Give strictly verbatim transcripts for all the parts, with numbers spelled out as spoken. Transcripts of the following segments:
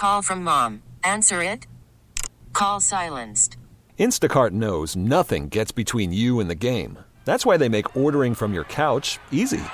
call from mom. Answer it. Call silenced. Instacart knows nothing gets between you and the game. That's why they make ordering from your couch easy.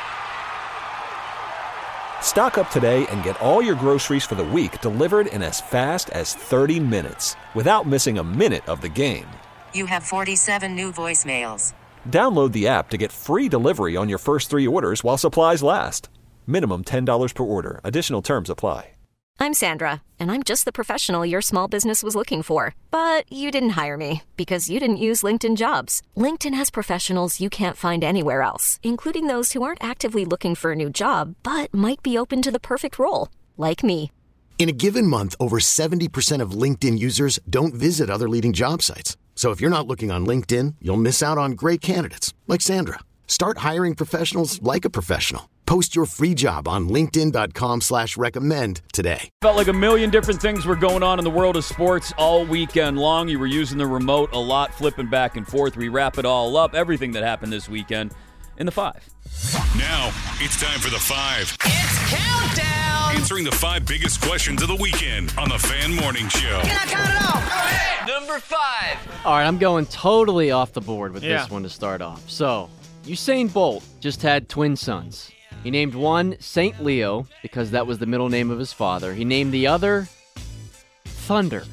Stock up today and get all your groceries for the week delivered in as fast as thirty minutes without missing a minute of the game. You have forty-seven new voicemails. Download the app to get free delivery on your first three orders while supplies last. Minimum ten dollars per order. Additional terms apply. I'm Sandra, and I'm just the professional your small business was looking for. But you didn't hire me because you didn't use LinkedIn Jobs. LinkedIn has professionals you can't find anywhere else, including those who aren't actively looking for a new job, but might be open to the perfect role, like me. In a given month, over seventy percent of LinkedIn users don't visit other leading job sites. So if you're not looking on LinkedIn, you'll miss out on great candidates like Sandra. Start hiring professionals like a professional. Post your free job on linkedin.com slash recommend today. Felt like a million different things were going on in the world of sports all weekend long. You were using the remote a lot, flipping back and forth. We wrap it all up, everything that happened this weekend in the five. Now, it's time for the five. It's countdown! Answering the five biggest questions of the weekend on the Fan Morning Show. Can I count it off? Go ahead! Number five. All right, I'm going totally off the board with Yeah. this one to start off. So, Usain Bolt just had twin sons. He named one Saint Leo because that was the middle name of his father. He named the other Thunder.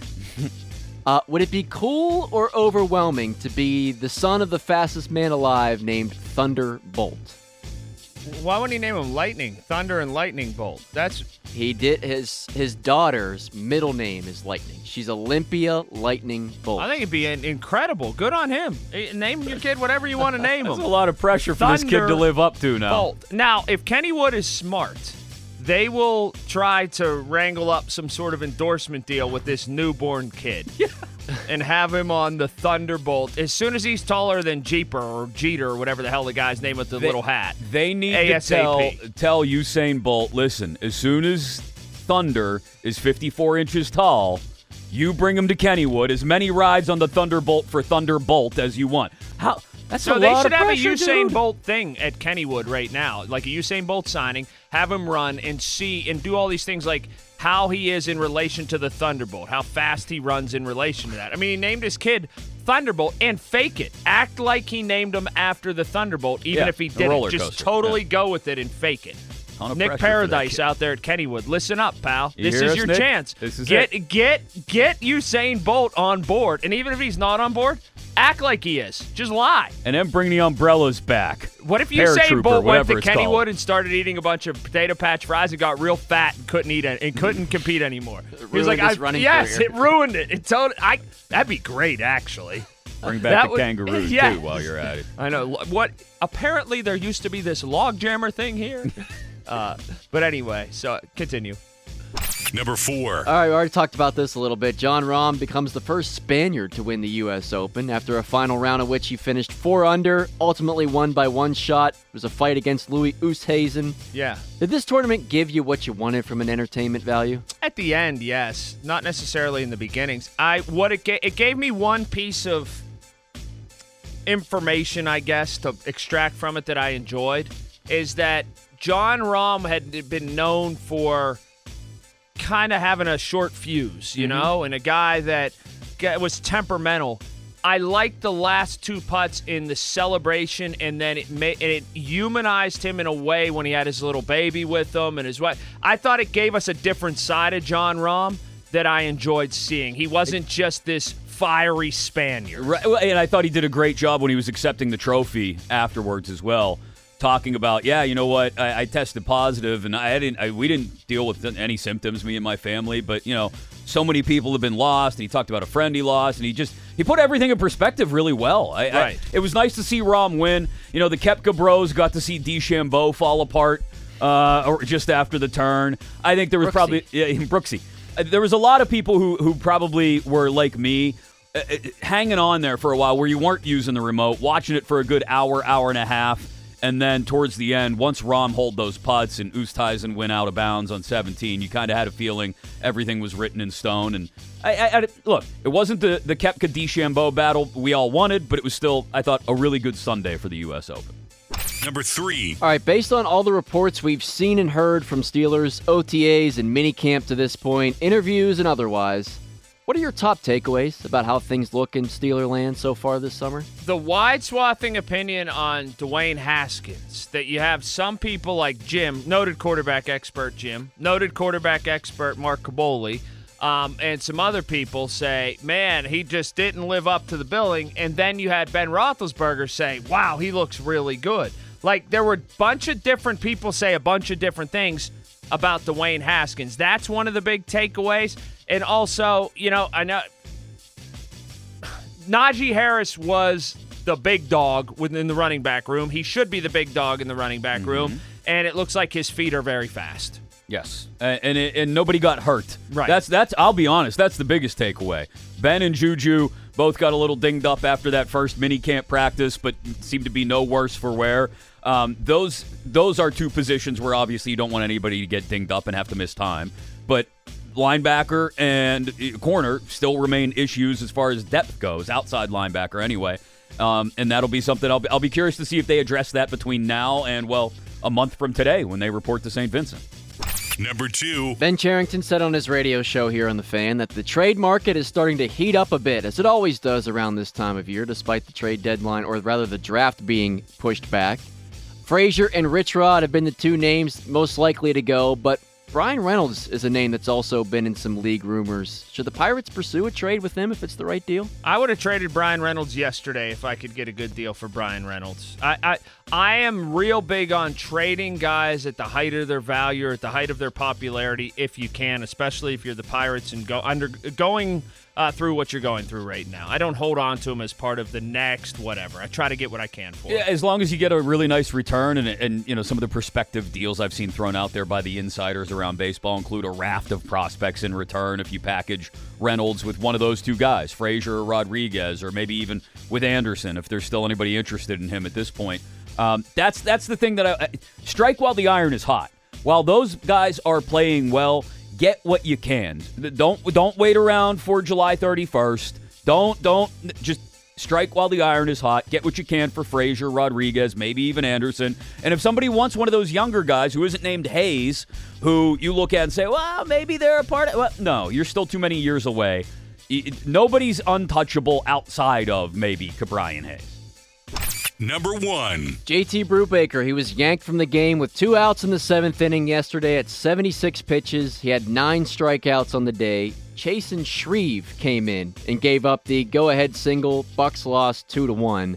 uh, would it be cool or overwhelming to be the son of the fastest man alive named Thunderbolt? Why wouldn't he name him Lightning? Thunder and Lightning Bolt. That's He did his his daughter's middle name is Lightning. She's Olympia Lightning Bolt. I think it'd be an incredible. Good on him. Eh, Name your kid whatever you want to name him. That's a lot of pressure for this kid to live up to now. Bolt. Now, if Kennywood is smart, they will try to wrangle up some sort of endorsement deal with this newborn kid. Yeah. And have him on the Thunderbolt as soon as he's taller than Jeeper or Jeter or whatever the hell the guy's name with the They- little hat. They need ASAP. to tell, tell Usain Bolt, listen, as soon as Thunder is fifty-four inches tall, you bring him to Kennywood. As many rides on the Thunderbolt for Thunderbolt as you want. How? That's So a they lot should of have a pressure, Usain dude. Bolt thing at Kennywood right now, like a Usain Bolt signing, have him run and see and do all these things like how he is in relation to the Thunderbolt, how fast he runs in relation to that. I mean, he named his kid Thunderbolt and fake it. Act like he named him after the Thunderbolt, even Yeah, if he a didn't. roller Just coaster, totally yeah. go with it and fake it. Ton of Nick pressure for that Paradise kid. out there at Kennywood. Listen up, pal. You this hear is us, your Nick? chance. This is get it. get get Usain Bolt on board. And even if he's not on board, act like he is. Just lie. And then bring the umbrellas back. What if Paratrooper, Usain Bolt went to whatever it's called. Kennywood and started eating a bunch of potato patch fries and got real fat and couldn't eat it and couldn't compete anymore? He was ruined like, his I, running yes, career. it ruined it. It told I that'd be great actually. Bring back That the would- kangaroos, yeah. too, while you're at it. I know. What apparently there used to be this log jammer thing here. uh, but anyway, so continue. Number four. All right, we already talked about this a little bit. John Rahm becomes the first Spaniard to win the U S Open after a final round of which he finished four under, ultimately won by one shot. It was a fight against Louis Oosthuizen. Yeah. Did this tournament give you what you wanted from an entertainment value? At the end, yes. Not necessarily in the beginnings. I what it ga- it gave me one piece of information, I guess, to extract from it that I enjoyed is that John Rahm had been known for kind of having a short fuse, you Mm-hmm. know, and a guy that g- was temperamental. I liked the last two putts in the celebration, and then it ma- and it humanized him in a way when he had his little baby with him and his wife. I thought it gave us a different side of John Rahm that I enjoyed seeing. He wasn't just this fiery Spaniard. Right, well, and I thought he did a great job when he was accepting the trophy afterwards as well, talking about, yeah, you know what, I, I tested positive, and I didn't. I, we didn't deal with any symptoms, me and my family, but you know, so many people have been lost, and he talked about a friend he lost, and he just he put everything in perspective really well. I, Right. I, it was nice to see Rahm win. You know, the Koepka bros got to see DeChambeau fall apart uh, or just after the turn. I think there was Brooksy. probably yeah, Brooksy. Uh, There was a lot of people who who probably were like me. Uh, uh, hanging on there for a while where you weren't using the remote, watching it for a good hour, hour and a half, and then towards the end, once Rahm hold those putts and Oosthuizen went out of bounds on seventeen, you kind of had a feeling everything was written in stone. And I, I, I look, it wasn't the, the Koepka-DeChambeau battle we all wanted, but it was still, I thought, a really good Sunday for the U S Open. Number three. All right, based on all the reports we've seen and heard from Steelers, O T As and minicamp to this point, interviews and otherwise, what are your top takeaways about how things look in Steeler land so far this summer? The wide swathing opinion on Dwayne Haskins, that you have some people like Jim, noted quarterback expert Jim, noted quarterback expert Mark Caboli, um, and some other people say, man, he just didn't live up to the billing. And then you had Ben Roethlisberger say, wow, he looks really good. Like, there were a bunch of different people say a bunch of different things about Dwayne Haskins. That's one of the big takeaways. And also, you know, I know Najee Harris was the big dog within the running back room. He should be the big dog in the running back mm-hmm. room. And it looks like his feet are very fast. Yes, and and, it, and nobody got hurt. Right. That's that's. I'll be honest. That's the biggest takeaway. Ben and Juju both got a little dinged up after that first mini camp practice, but seemed to be no worse for wear. Um, those those are two positions where obviously you don't want anybody to get dinged up and have to miss time. But linebacker and corner still remain issues as far as depth goes. Outside linebacker anyway, um, and that'll be something I'll be, I'll be curious to see if they address that between now and well a month from today when they report to Saint Vincent. Number two. Ben Cherington said on his radio show here on The Fan that the trade market is starting to heat up a bit, as it always does around this time of year, despite the trade deadline, or rather the draft being pushed back. Frazier and Rich Rod have been the two names most likely to go, but Brian Reynolds is a name that's also been in some league rumors. Should the Pirates pursue a trade with him if it's the right deal? I would have traded Brian Reynolds yesterday if I could get a good deal for Brian Reynolds. I I, I am real big on trading guys at the height of their value or at the height of their popularity if you can, especially if you're the Pirates and go under going uh, through what you're going through right now. I don't hold on to them as part of the next whatever. I try to get what I can for yeah, as long as you get a really nice return, and, and you know some of the prospective deals I've seen thrown out there by the insiders around baseball include a raft of prospects in return if you package Reynolds with one of those two guys, Frazier or Rodriguez, or maybe even with Anderson if there's still anybody interested in him at this point. Um, that's that's the thing that I, strike while the iron is hot. While those guys are playing well, get what you can. Don't don't wait around for July thirty-first. Don't don't just strike while the iron is hot. Get what you can for Frazier, Rodriguez, maybe even Anderson. And if somebody wants one of those younger guys who isn't named Hayes, who you look at and say, well, maybe they're a part of... Well, no, you're still too many years away. Nobody's untouchable outside of maybe Ke'Bryan Hayes. Number one. J T Brubaker, he was yanked from the game with two outs in the seventh inning yesterday at seventy-six pitches. He had nine strikeouts on the day. Chasen Shreve came in and gave up the go-ahead single. Bucks lost two to one.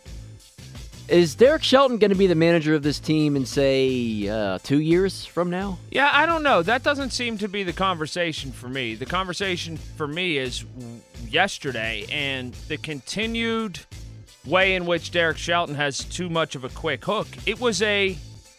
Is Derek Shelton going to be the manager of this team in, say, uh, two years from now? Yeah, I don't know. That doesn't seem to be the conversation for me. The conversation for me is yesterday and the continued way in which Derek Shelton has too much of a quick hook. It was a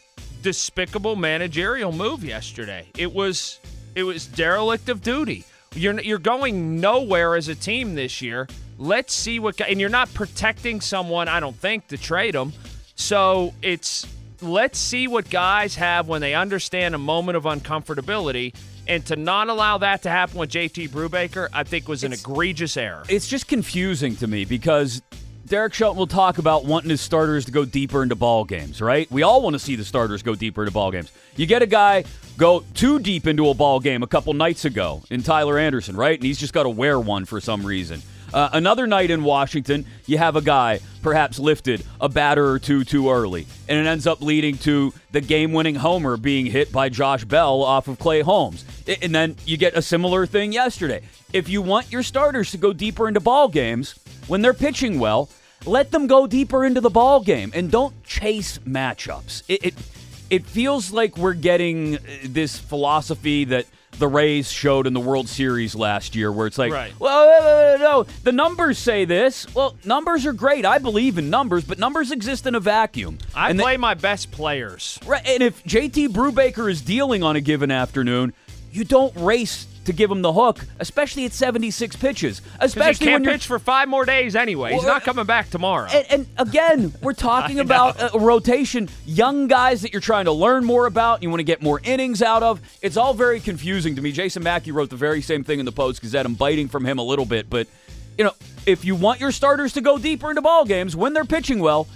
despicable managerial move yesterday. It was it was derelict of duty. You're you're going nowhere as a team this year. Let's see what and you're not protecting someone, I don't think, to trade them. So it's let's see what guys have when they understand a moment of uncomfortability. And to not allow that to happen with J T Brubaker, I think was an it's, egregious error. It's just confusing to me because Derek Shelton will talk about wanting his starters to go deeper into ball games, right? We all want to see the starters go deeper into ball games. You get a guy go too deep into a ball game a couple nights ago in Tyler Anderson, right? And he's just got to wear one for some reason. Uh, another night in Washington, you have a guy perhaps lifted a batter or two too early, and it ends up leading to the game-winning homer being hit by Josh Bell off of Clay Holmes. And then you get a similar thing yesterday. If you want your starters to go deeper into ball games when they're pitching well, let them go deeper into the ball game and don't chase matchups. It, it it feels like we're getting this philosophy that the Rays showed in the World Series last year where it's like, right. well, no, no, no, the numbers say this. Well, numbers are great. I believe in numbers, but numbers exist in a vacuum. I and play they, my best players. Right, and if J T Brubaker is dealing on a given afternoon, you don't race to give him the hook, especially at seventy-six pitches. Especially he can't when pitch for five more days anyway. He's well, not coming back tomorrow. And, and again, we're talking about a, a rotation, young guys that you're trying to learn more about, you want to get more innings out of. It's all very confusing to me. Jason Mackey wrote the very same thing in the Post-Gazette. I'm biting from him a little bit, but you know, if you want your starters to go deeper into ball games when they're pitching well,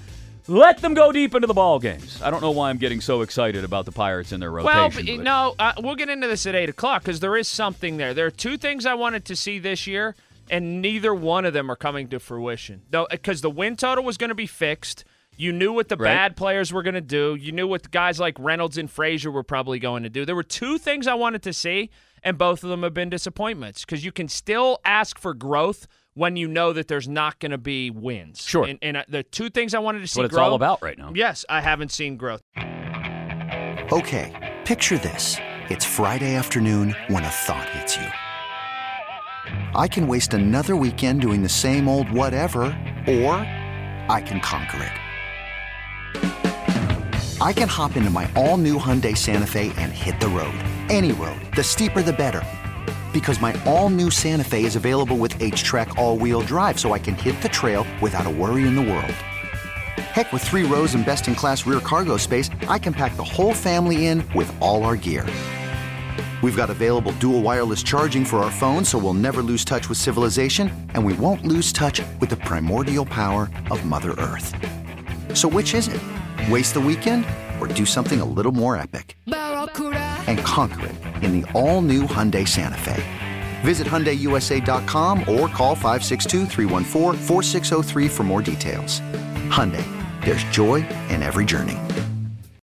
let them go deep into the ball games. I don't know why I'm getting so excited about the Pirates and their rotation. Well, but. no, uh, we'll get into this at eight o'clock because there is something there. There are two things I wanted to see this year, and neither one of them are coming to fruition. No, because the win total was going to be fixed. You knew what the Right. bad players were going to do. You knew what the guys like Reynolds and Frazier were probably going to do. There were two things I wanted to see, and both of them have been disappointments because you can still ask for growth when you know that there's not going to be wins. Sure. And, and uh, the two things I wanted to see What it's grow, all about right now. Yes, I haven't seen growth. Okay, picture this. It's Friday afternoon when a thought hits you. I can waste another weekend doing the same old whatever, or I can conquer it. I can hop into my all-new Hyundai Santa Fe and hit the road. Any road. The steeper, the better. Because my all-new Santa Fe is available with H-Track all-wheel drive, so I can hit the trail without a worry in the world. Heck, with three rows and best-in-class rear cargo space, I can pack the whole family in with all our gear. We've got available dual wireless charging for our phones, so we'll never lose touch with civilization, and we won't lose touch with the primordial power of Mother Earth. So which is it? Waste the weekend or do something a little more epic? And conquer it in the all-new Hyundai Santa Fe. Visit Hyundai U S A dot com or call five six two, three one four, four six zero three for more details. Hyundai, there's joy in every journey.